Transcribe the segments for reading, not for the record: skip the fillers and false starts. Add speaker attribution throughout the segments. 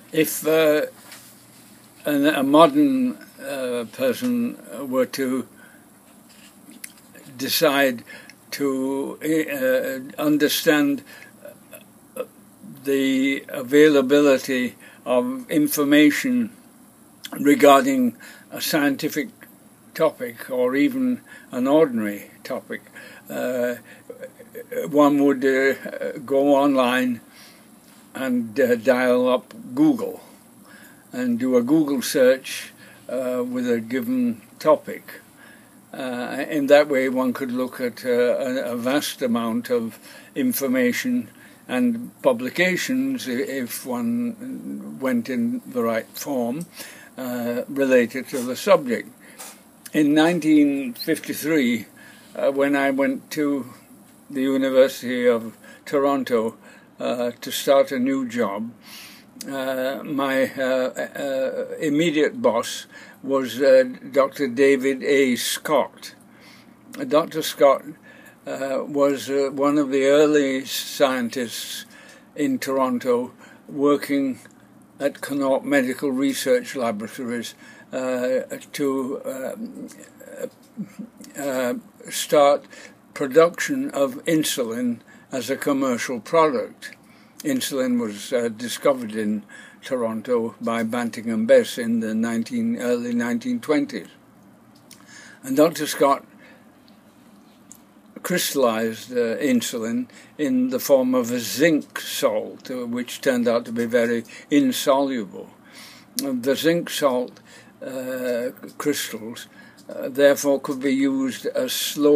Speaker 1: If a modern person were to decide to understand the availability of information regarding a scientific topic or even an ordinary topic, one would go online and dial up Google and do a Google search with a given topic. In that way one could look at a vast amount of information and publications, if one went in the right form, related to the subject. In 1953, when I went to the University of Toronto to start a new job, my immediate boss was Dr. David A. Scott. Dr. Scott was one of the early scientists in Toronto working at Connaught Medical Research Laboratories to start production of insulin as a commercial product. Insulin was discovered in Toronto by Banting and Bess in the early 1920s. And Dr. Scott crystallized insulin in the form of a zinc salt, which turned out to be very insoluble. The zinc salt crystals therefore could be used as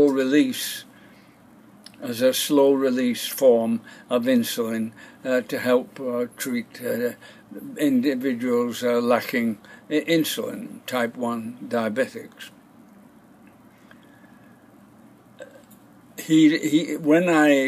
Speaker 1: a slow release form of insulin to help treat individuals lacking insulin, type 1 diabetics. When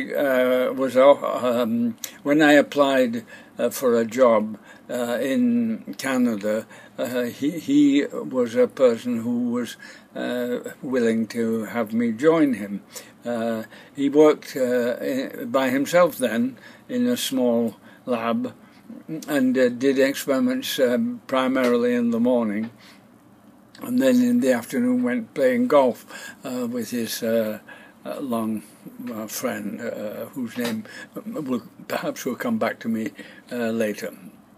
Speaker 1: I applied for a job in Canada, he was a person who was willing to have me join him. He worked by himself then in a small lab and did experiments primarily in the morning, and then in the afternoon went playing golf with his long friend, whose name perhaps will come back to me later.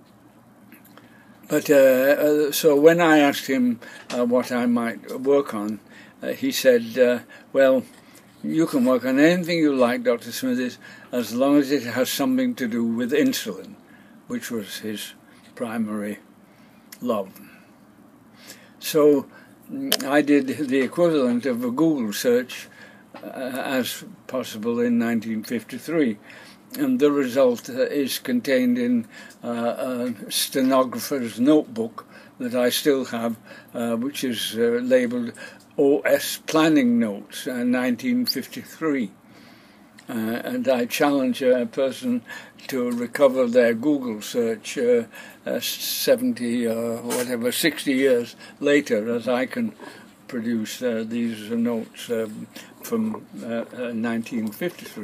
Speaker 1: But so when I asked him what I might work on, he said, well, you can work on anything you like, Dr. Smithies, as long as it has something to do with insulin, which was his primary love. So I did the equivalent of a Google search as possible in 1953. And the result is contained in a stenographer's notebook that I still have, which is labelled OS Planning Notes, 1953. And I challenge a person to recover their Google search 60 years later, as I can produce these notes from 1953.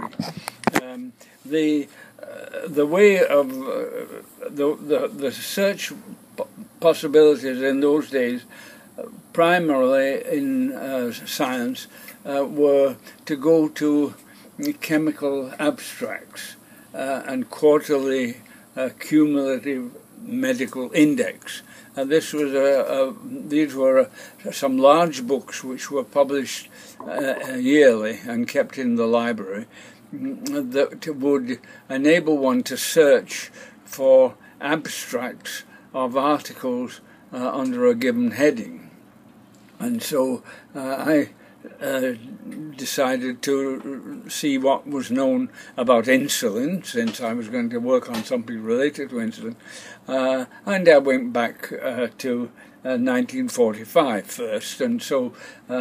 Speaker 1: The way of the search possibilities in those days, primarily in science, were to go to chemical abstracts and quarterly cumulative medical index. And this was these were some large books which were published yearly and kept in the library, that would enable one to search for abstracts of articles under a given heading. And so I decided to see what was known about insulin, since I was going to work on something related to insulin, and I went back to 1945 first, and so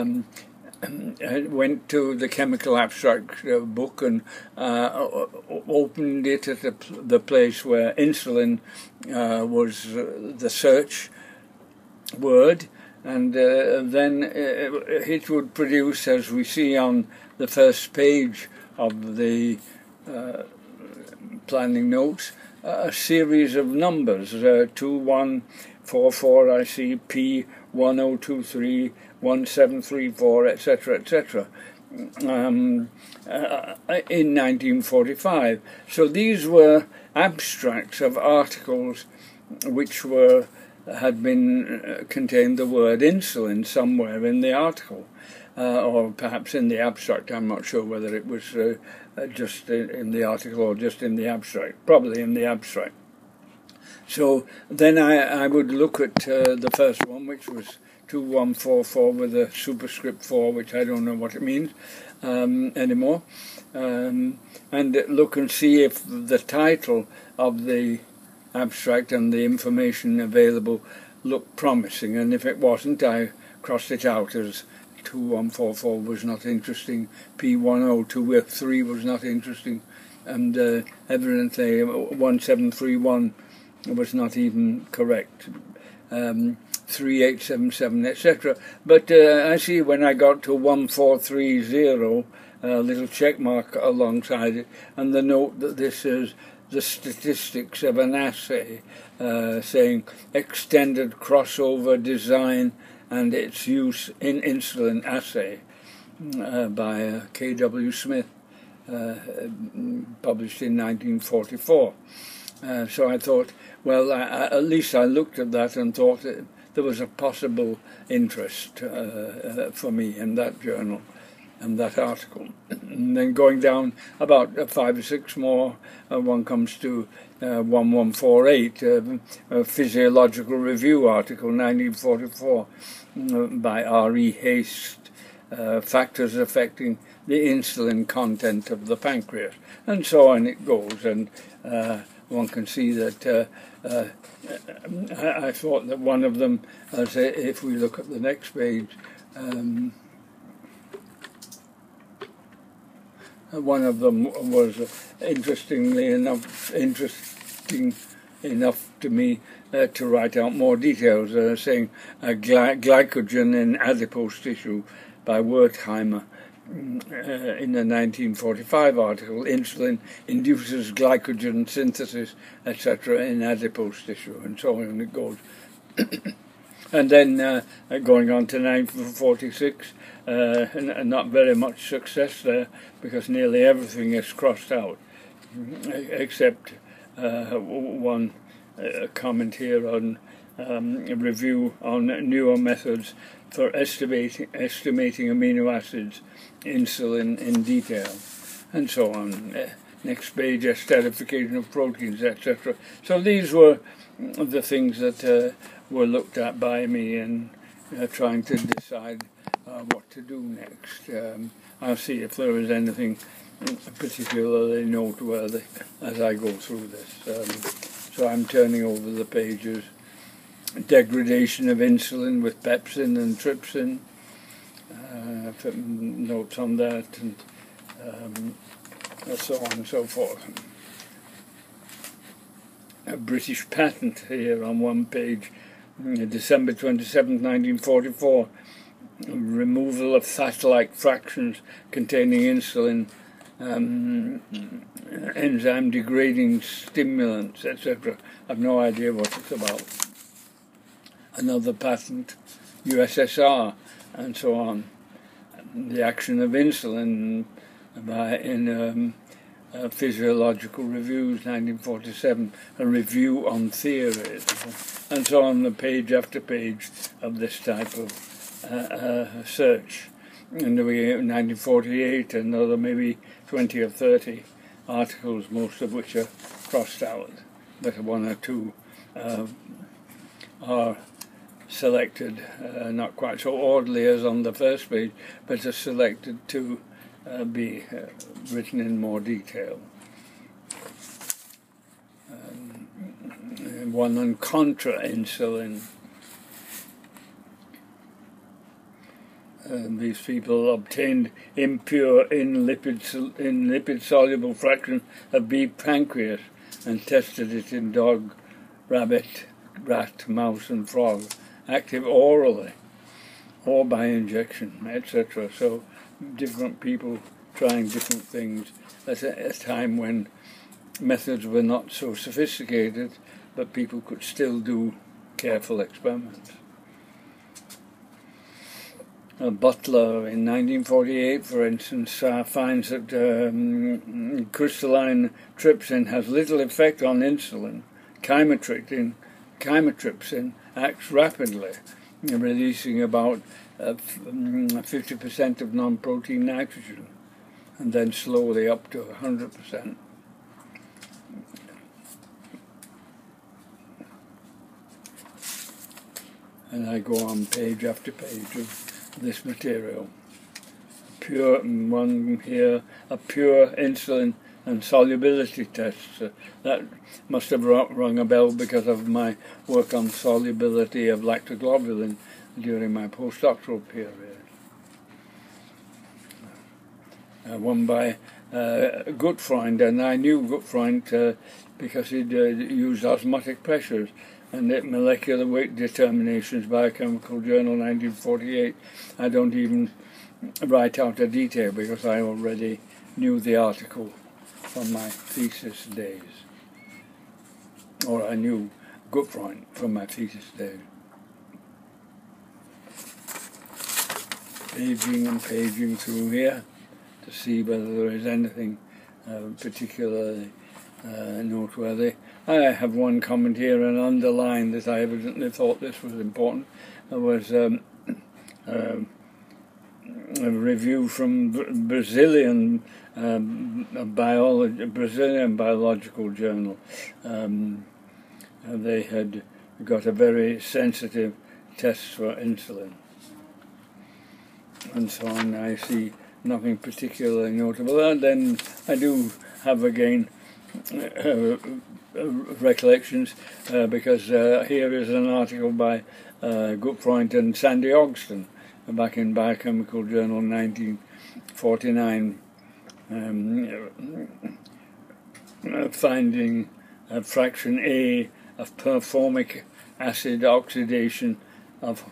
Speaker 1: I went to the chemical abstract book and opened it at the place where insulin was the search word, and then it would produce, as we see on the first page of the planning notes, a series of numbers, 2144, I see, P1023, 1734, etc., etc., in 1945. So these were abstracts of articles which had been contained the word insulin somewhere in the article, or perhaps in the abstract. I'm not sure whether it was just in the article or just in the abstract. Probably in the abstract. So then I would look at the first one, which was 2144 with a superscript 4, which I don't know what it means anymore, and look and see if the title of the abstract and the information available looked promising, and if it wasn't, I crossed it out as 2144 was not interesting, P1023 was not interesting, and evidently 1731 was not even correct, 3877, etc. But I see when I got to 1430, a little check mark alongside it, and the note that this is the statistics of an assay, saying extended crossover design and its use in insulin assay by K.W. Smith, published in 1944. So I thought, well, at least I looked at that and thought that there was a possible interest for me in that journal and that article. And then going down about 5 or 6 more, one comes to 1148, a Physiological Review article, 1944, by R.E. Haste, factors affecting the insulin content of the pancreas, and so on it goes. And one can see that I thought that one of them, if we look at the next page, one of them was interesting enough to me to write out more details, saying glycogen in adipose tissue by Wertheimer. In the 1945 article, insulin induces glycogen synthesis, etc., in adipose tissue, and so on it goes. And then going on to 1946, not very much success there, because nearly everything is crossed out, except one comment here on a review on newer methods for estimating amino acids, insulin in detail, and so on. Next page, esterification of proteins, etc. So these were the things that were looked at by me in trying to decide what to do next. I'll see if there is anything particularly noteworthy as I go through this. So I'm turning over the pages. Degradation of insulin with pepsin and trypsin, notes on that, and so on and so forth. A British patent here on one page, December 27, 1944, removal of fat-like fractions containing insulin, enzyme degrading stimulants, etc. I've no idea what it's about. Another patent, USSR, and so on. The action of insulin in Physiological Reviews, 1947, a review on theories, and so on, the page after page of this type of search. And we 1948, another maybe 20 or 30 articles, most of which are crossed out, but one or two are selected, not quite so orderly as on the first page, but are selected to be written in more detail. One on contra-insulin. These people obtained impure in lipid-soluble fraction of beef pancreas and tested it in dog, rabbit, rat, mouse and frog, active orally or by injection, etc. So different people trying different things at a time when methods were not so sophisticated, but people could still do careful experiments. Butler in 1948, for instance, finds that crystalline trypsin has little effect on insulin. Chymotrypsin acts rapidly, releasing about 50% of non-protein nitrogen, and then slowly up to 100%. And I go on page after page of this material. Pure one here, a pure insulin and solubility test. That must have rung a bell because of my work on solubility of lactoglobulin during my postdoctoral period. One by Gutfreund, and I knew Gutfreund because he'd used osmotic pressures and molecular weight determinations, Biochemical Journal 1948. I don't even write out a detail because I already knew the article from my thesis days. Or I knew Gutfreund from my thesis days. Paging and paging through here to see whether there is anything particularly noteworthy. I have one comment here and underline that I evidently thought this was important. There was a review from Brazilian Biological Journal. They had got a very sensitive test for insulin, and so on. I see nothing particularly notable. And then I do have again recollections because here is an article by Gutfreund and Sandy Ogston back in Biochemical Journal 1949, finding fraction A of performic acid oxidation of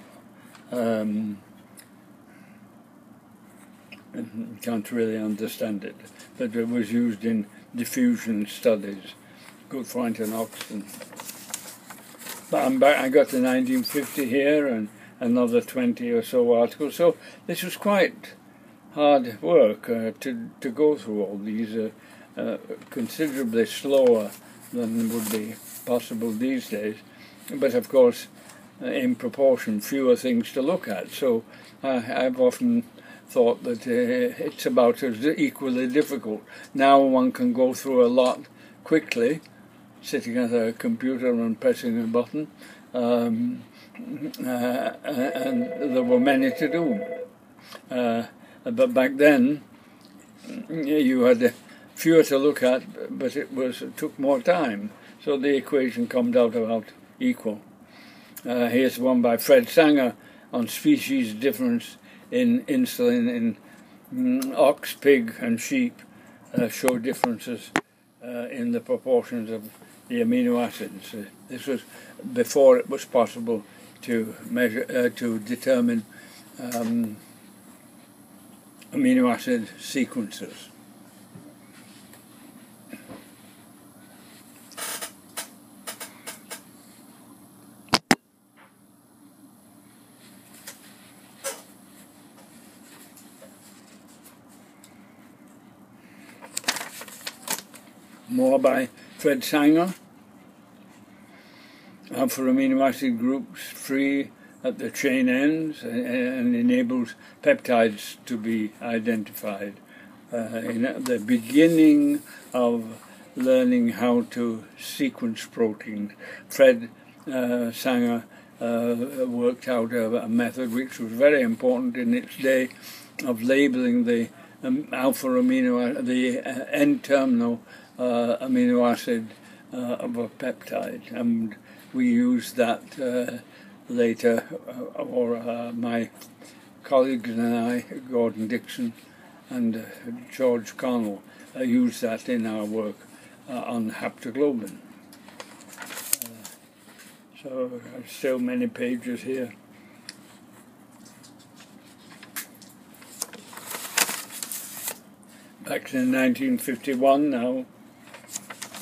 Speaker 1: can't really understand it, but it was used in diffusion studies. Gutfreund and Ogston. But I'm back, I got to 1950 here and another 20 or so articles. So this was quite hard work to go through all these, considerably slower than would be possible these days. But of course, in proportion, fewer things to look at. So I've often thought that it's about as equally difficult. Now one can go through a lot quickly, sitting at a computer and pressing a button, and there were many to do. But back then, you had fewer to look at, but it took more time. So the equation comes out about equal. Here's one by Fred Sanger on species difference in insulin in ox, pig, and sheep. Show differences in the proportions of the amino acids. This was before it was possible to measure, to determine amino acid sequences. More by Fred Sanger. For amino acid groups free at the chain ends and enables peptides to be identified. In the beginning of learning how to sequence proteins, Fred Sanger worked out a method which was very important in its day of labeling the alpha amino, the N-terminal amino acid of a peptide, and we used that later, or my colleagues and I, Gordon Dixon and George Connell, used that in our work on haptoglobin. So still many pages here. Back in 1951 now.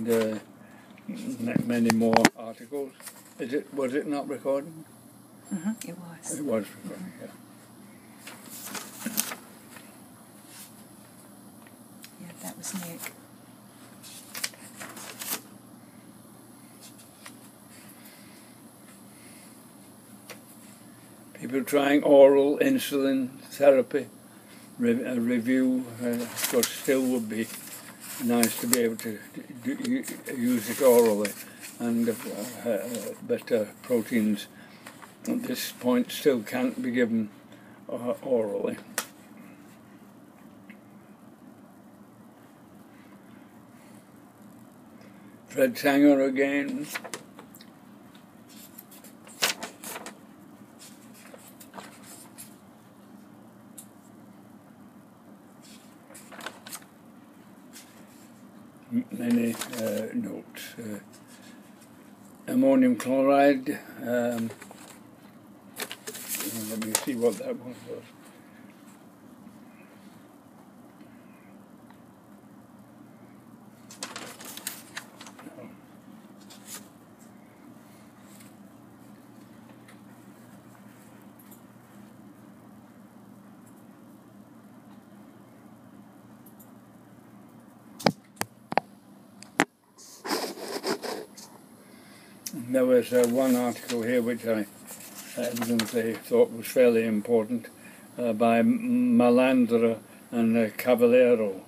Speaker 1: and many more articles. Was it not recording?
Speaker 2: Mm-hmm, it was.
Speaker 1: It was recording, yeah.
Speaker 2: Yeah, that was Nick.
Speaker 1: People trying oral insulin therapy. A review, of course, still would be nice to be able to use it orally, and better proteins at this point still can't be given orally. Fred Sanger again. Many notes. Ammonium chloride. Let me see what that one was. There was one article here which I evidently thought was fairly important by Malandra and Cavallero.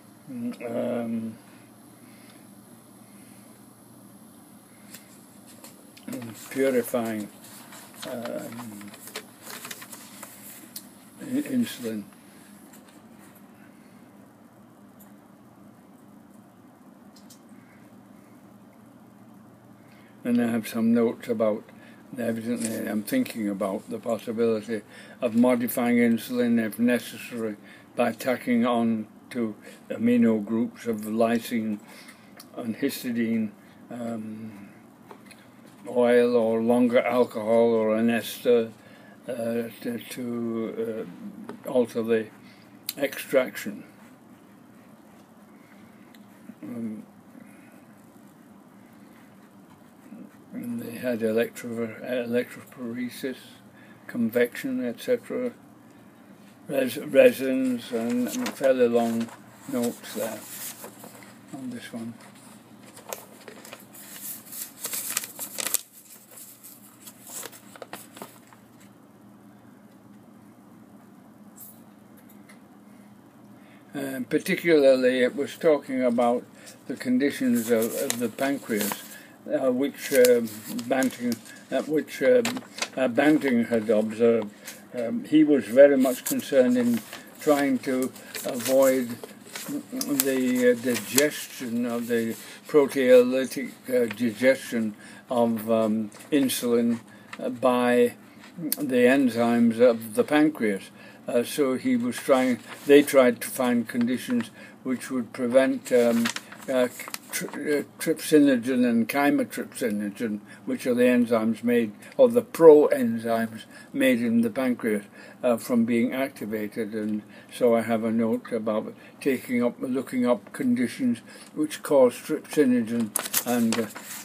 Speaker 1: Purifying insulin. And I have some notes about, evidently I'm thinking about the possibility of modifying insulin if necessary by tacking on to amino groups of lysine and histidine, oil or longer alcohol or an ester to alter the extraction. And they had electrophoresis, convection, etc. Resins, and fairly long notes there on this one. Particularly, it was talking about the conditions of the pancreas, which Banting had observed. He was very much concerned in trying to avoid the digestion of the proteolytic digestion of insulin by the enzymes of the pancreas. So he was they tried to find conditions which would prevent trypsinogen and chymotrypsinogen, which are the enzymes made, or the pro-enzymes made in the pancreas, from being activated. And so I have a note about looking up conditions which cause trypsinogen and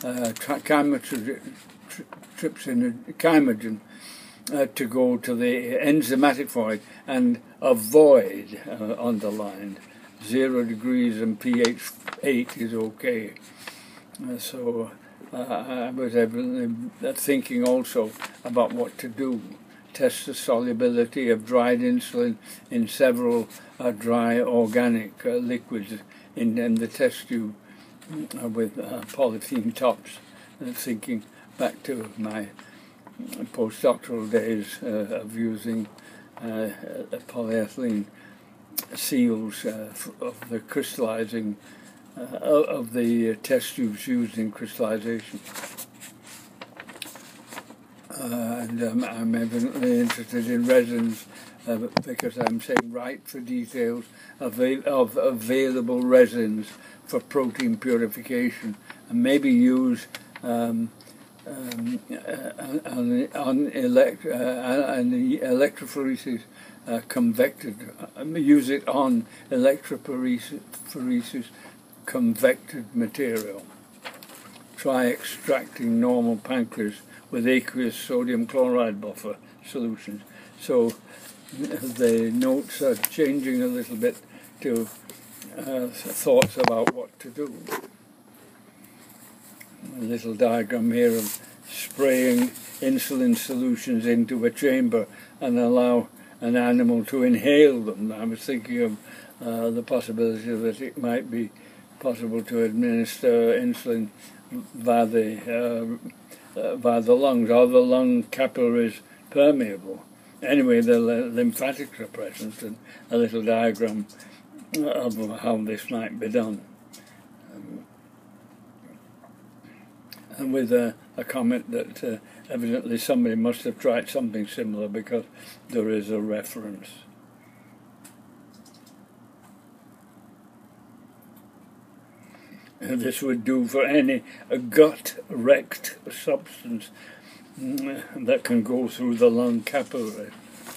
Speaker 1: chymogen to go to the enzymatic void and avoid, underlined, 0 degrees and pH 8 is okay. So I was thinking also about what to do. Test the solubility of dried insulin in several dry organic liquids in the test tube with polythene tops. Thinking back to my postdoctoral days of using polyethylene seals of the crystallizing of the test tubes used in crystallization. And I'm evidently interested in resins because I'm saying right for details of available resins for protein purification, and maybe use an electrophoresis convected, use it on electrophoresis convected material. Try extracting normal pancreas with aqueous sodium chloride buffer solutions. So the notes are changing a little bit to thoughts about what to do. A little diagram here of spraying insulin solutions into a chamber and allow an animal to inhale them. I was thinking of the possibility that it might be possible to administer insulin via the lungs, or the lung capillaries permeable. Anyway, the lymphatics are present, and a little diagram of how this might be done. And with a comment that evidently somebody must have tried something similar, because there is a reference. And this would do for any gut-wrecked substance that can go through the lung capillary.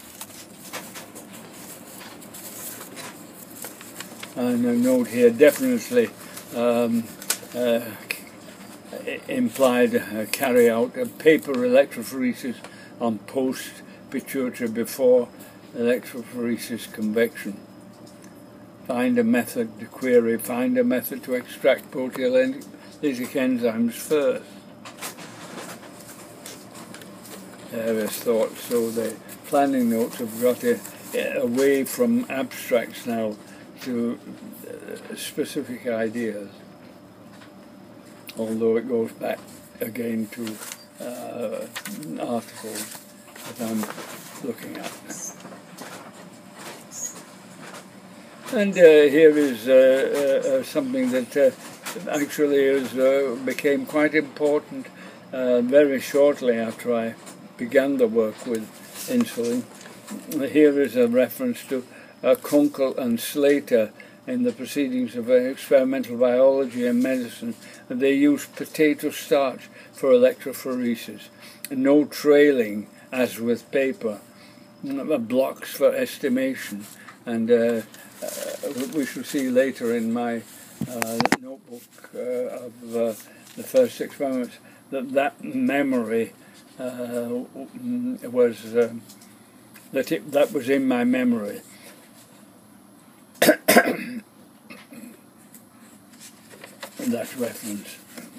Speaker 1: And a note here definitely implied carry out a paper electrophoresis on post-pituitary before electrophoresis convection. Find a method to query, find a method to extract proteolytic enzymes first. Various thoughts. So the planning notes have got away from abstracts now to specific ideas, although it goes back again to articles that I'm looking at. And here is something that actually became quite important very shortly after I began the work with insulin. Here is a reference to Kunkel and Slater in the Proceedings of Experimental Biology and Medicine. They used potato starch for electrophoresis. No trailing, as with paper. Blocks for estimation. And we shall see later in my notebook of the first experiments that memory was that was in my memory. And that's reference.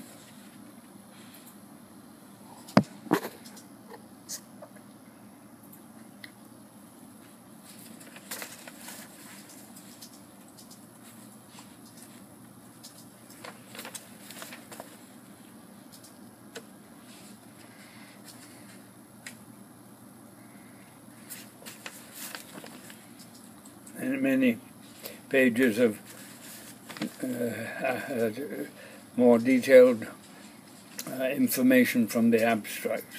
Speaker 1: And many pages of more detailed information from the abstracts.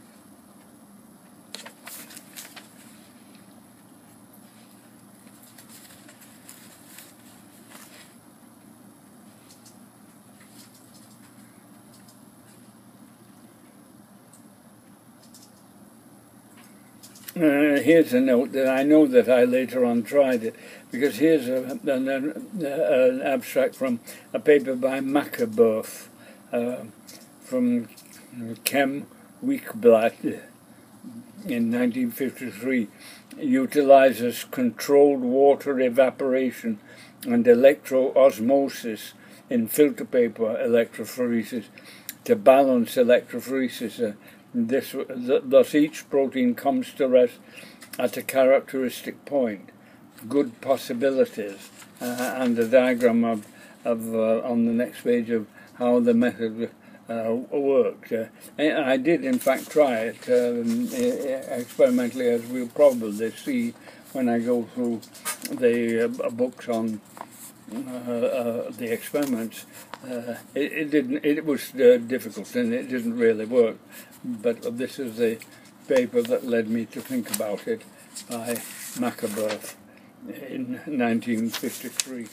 Speaker 1: Here's a note that I know that I later on tried it, because here's an abstract from a paper by Mackerberth from Chem Weekblad in 1953. Utilizes controlled water evaporation and electroosmosis in filter paper electrophoresis to balance electrophoresis. Thus each protein comes to rest at a characteristic point. Good possibilities, and a diagram of on the next page of how the method worked. I did in fact try it experimentally, as we'll probably see when I go through the books on the experiments. It was difficult and it didn't really work, but this is the paper that led me to think about it, by Mackerberth in 1953.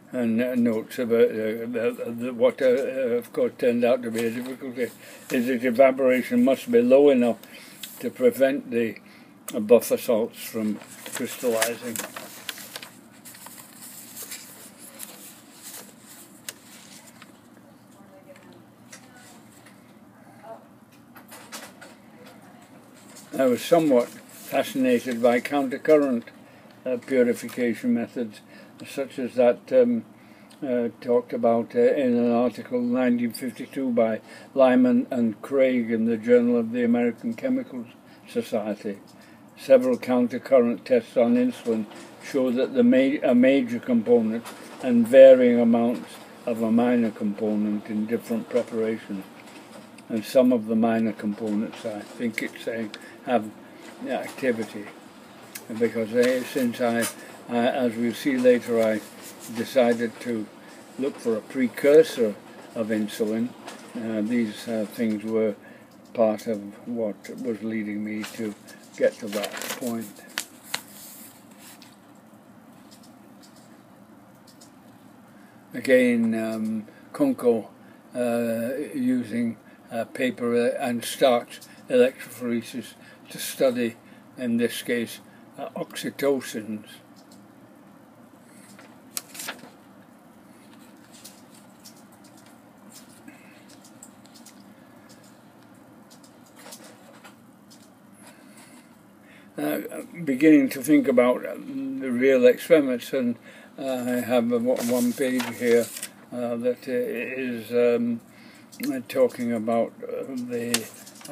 Speaker 1: and notes about what of course turned out to be a difficulty is that evaporation must be low enough to prevent the buffer salts from crystallizing. I was somewhat fascinated by countercurrent purification methods, such as that talked about in an article 1952 by Lyman and Craig in the Journal of the American Chemical Society. Several countercurrent tests on insulin show that a major component and varying amounts of a minor component in different preparations. And some of the minor components, I think it's saying, have activity. Because since as we'll see later, I decided to look for a precursor of insulin, these things were part of what was leading me to get to that point. Again, Kunkel using paper and starch electrophoresis to study, in this case, oxytocins. Beginning to think about the real experiments, and I have one page here that is talking about the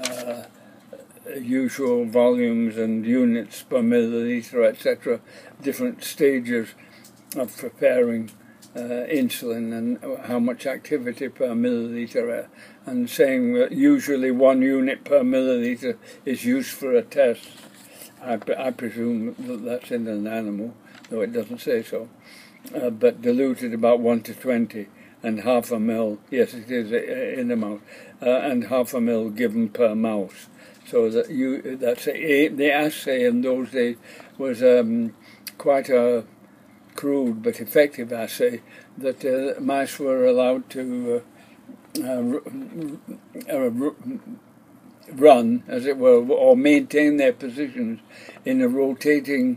Speaker 1: usual volumes and units per milliliter, etc., different stages of preparing insulin and how much activity per milliliter, and saying that usually 1 unit per milliliter is used for a test. I presume that that's in an animal, though it doesn't say so, but diluted about 1 to 20, and half a mil, yes it is in the mouse, and half a mil given per mouse. So that the assay in those days was quite a crude but effective assay that mice were allowed to run, as it were, or maintain their positions in a rotating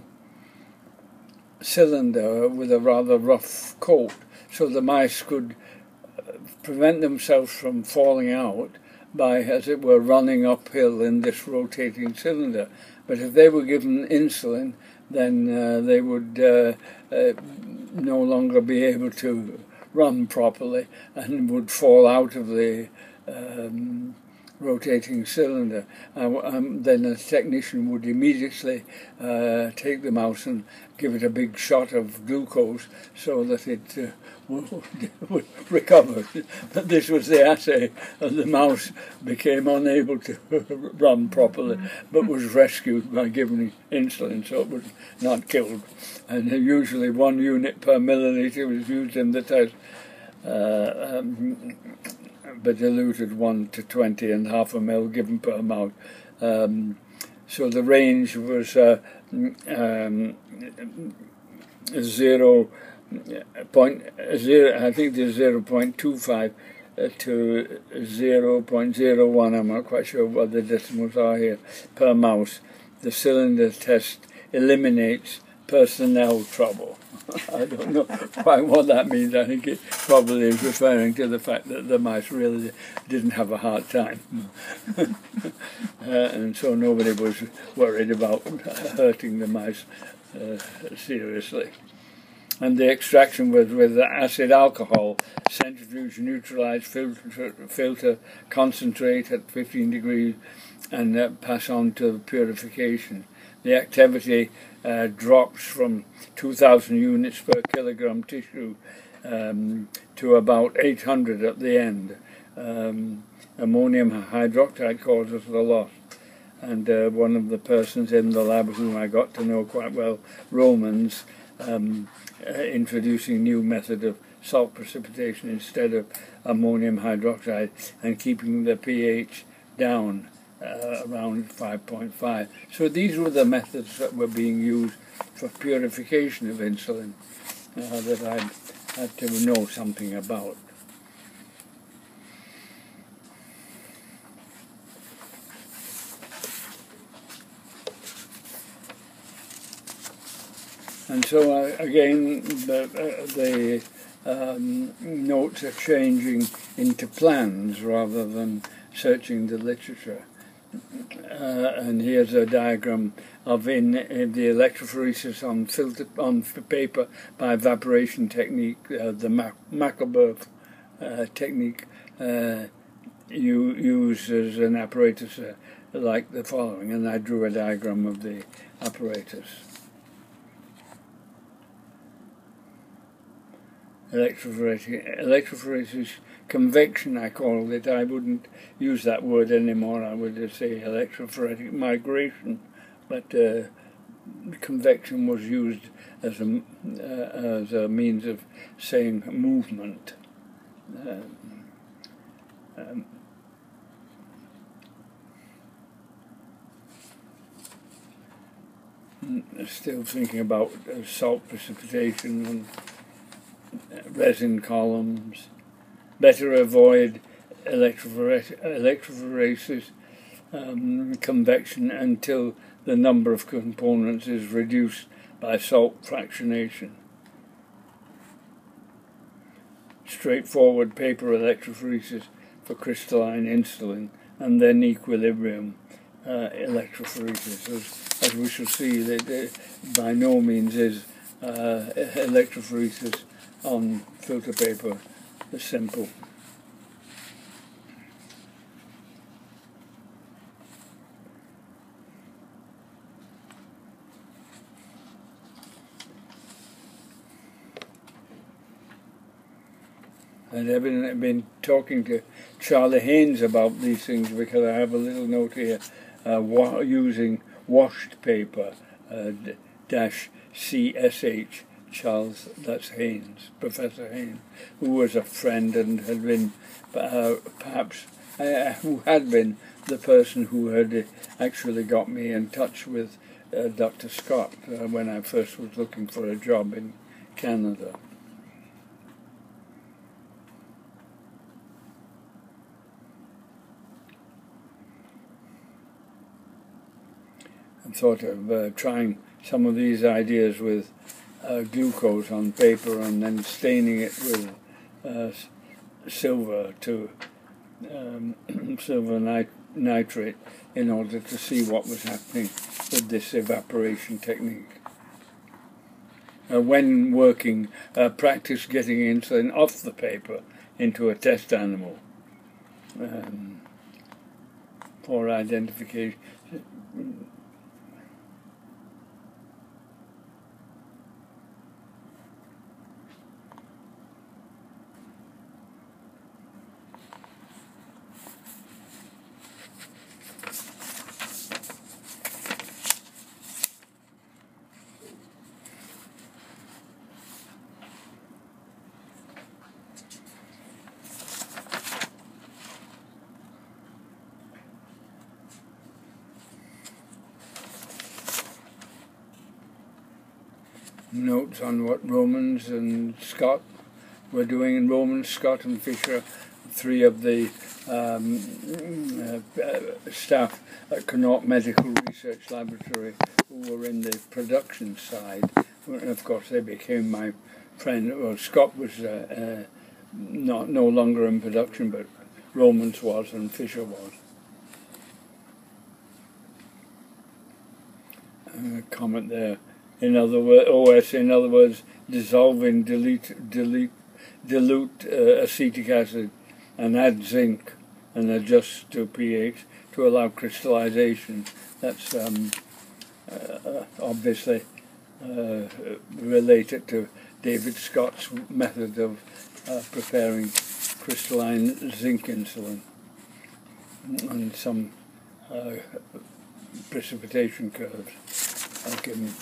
Speaker 1: cylinder with a rather rough coat, so the mice could prevent themselves from falling out by, as it were, running uphill in this rotating cylinder. But if they were given insulin, then they would no longer be able to run properly and would fall out of the rotating cylinder. Then a technician would immediately take the mouse and give it a big shot of glucose so that it would recover. But this was the assay, and the mouse became unable to run properly, but was rescued by giving insulin, so it was not killed. And usually 1 unit per milliliter was used in the test, but diluted 1 to 20 and half a mil given per mouse. So the range was 0. I think there's 0.25 to 0.01. I'm not quite sure what the decimals are here per mouse. The cylinder test eliminates personnel trouble. I don't know quite what that means. I think it probably is referring to the fact that the mice really didn't have a hard time. And so nobody was worried about hurting the mice seriously. And the extraction was with acid alcohol, centrifuge, neutralize, filter, concentrate at 15 degrees, and pass on to purification. The activity drops from 2,000 units per kilogram tissue to about 800 at the end. Ammonium hydroxide causes the loss. And one of the persons in the lab whom I got to know quite well, Romans, introducing new method of salt precipitation instead of ammonium hydroxide and keeping the pH down around 5.5. So these were the methods that were being used for purification of insulin that I'd had to know something about. And so again, the notes are changing into plans rather than searching the literature. And here's a diagram of in the electrophoresis on paper by evaporation technique, the Mackelberth technique uses an apparatus like the following, and I drew a diagram of the apparatus. Electrophoresis convection, I called it. I wouldn't use that word anymore. I would just say electrophoretic migration, but convection was used as a means of saying movement. Still thinking about salt precipitation and resin columns. Better avoid electrophoresis convection until the number of components is reduced by salt fractionation. Straightforward paper electrophoresis for crystalline insulin, and then equilibrium electrophoresis. As we shall see, that by no means is electrophoresis on filter paper simple. And I've been talking to Charlie Haynes about these things because I have a little note here using washed paper -CSH. Charles, that's Haynes, Professor Haynes, who was a friend and had been who had been the person who had actually got me in touch with Dr. Scott when I first was looking for a job in Canada. And thought of trying some of these ideas with glucose on paper and then staining it with silver to silver nitrate in order to see what was happening with this evaporation technique. When working, practice getting insulin off the paper into a test animal for identification. Notes on what Romans and Scott were doing. And Romans, Scott and Fisher, three of the staff at Connaught Medical Research Laboratory who were in the production side. And of course they became my friend. Well, Scott was no longer in production, but Romans was and Fisher was. Comment there. In other words, OS, in other words, dissolve in dilute acetic acid and add zinc and adjust to pH to allow crystallization. That's obviously related to David Scott's method of preparing crystalline zinc insulin and some precipitation curves. I'll give them.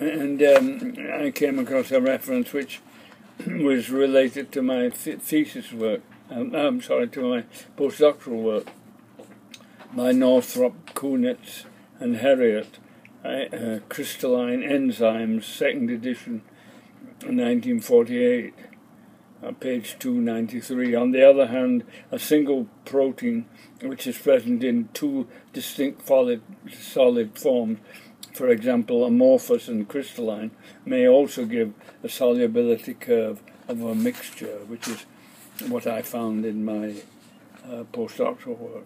Speaker 1: And I came across a reference which was related to my thesis work. I'm sorry, to my postdoctoral work by Northrop, Kunitz and Heriot, Crystalline Enzymes, second edition, 1948, page 293. On the other hand, a single protein which is present in two distinct solid forms, for example amorphous and crystalline, may also give a solubility curve of a mixture, which is what I found in my postdoctoral work.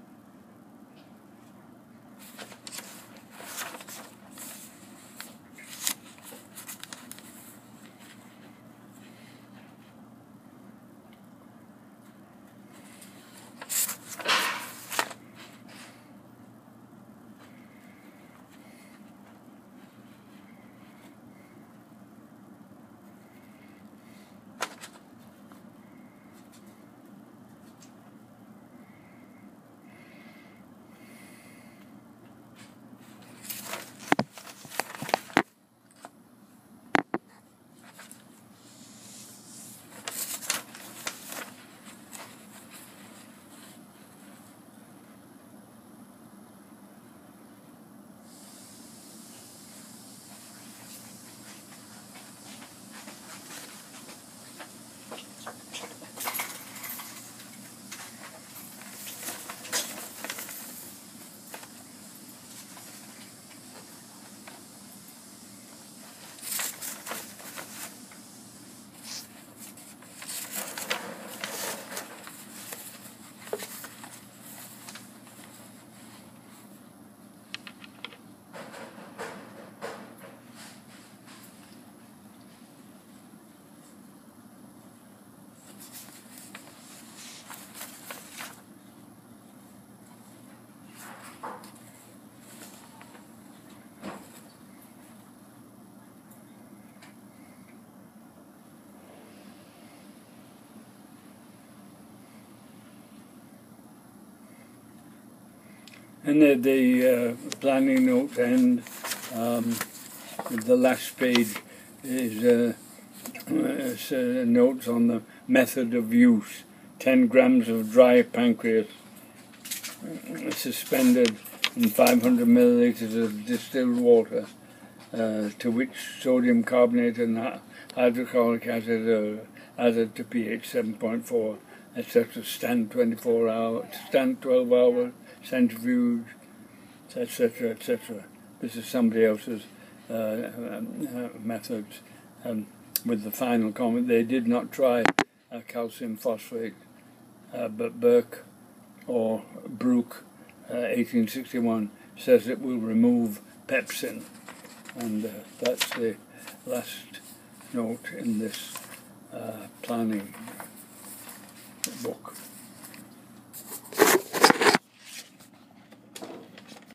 Speaker 1: And at the planning note end, the last page is notes on the method of use. 10 grams of dry pancreas suspended in 500 milliliters of distilled water, to which sodium carbonate and hydrochloric acid are added to pH 7.4, etc. Stand 24 hours, stand 12 hours, centrifuge, etc., etc. This is somebody else's methods. With the final comment, they did not try calcium phosphate, but Burke or Brooke, 1861, says it will remove pepsin. And that's the last note in this planning book.